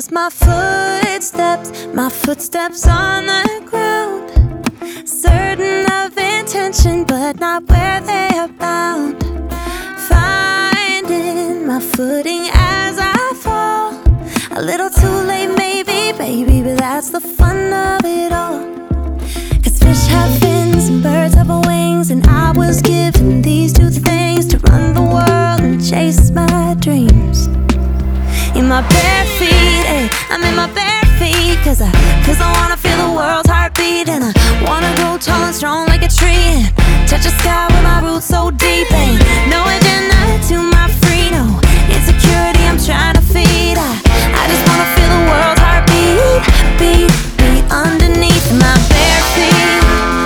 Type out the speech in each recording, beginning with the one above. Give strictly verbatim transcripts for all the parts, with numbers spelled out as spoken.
just my footsteps, my footsteps on the ground. Certain of intention, but not where they are bound. Finding my footing as I fall. A little too late maybe, baby, but that's the fun of it all. Cause fish have fins and birds have wings, and I was given these two things to run the world and chase my dreams. In my bare feet, ay, I'm in my bare feet. Cause I, cause I wanna feel the world's heartbeat. And I wanna grow tall and strong like a tree, and touch the sky with my roots so deep. Ain't no agenda to my free, no insecurity I'm trying to feed. I, I just wanna feel the world's heartbeat, beat, beat underneath my bare feet.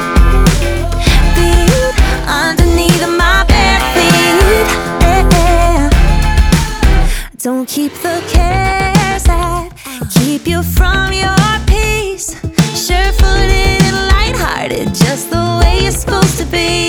Beat underneath my bare feet, yeah. Don't keep the cares at, keep you from your peace. Sure-footed and lighthearted, just the way you're supposed to be.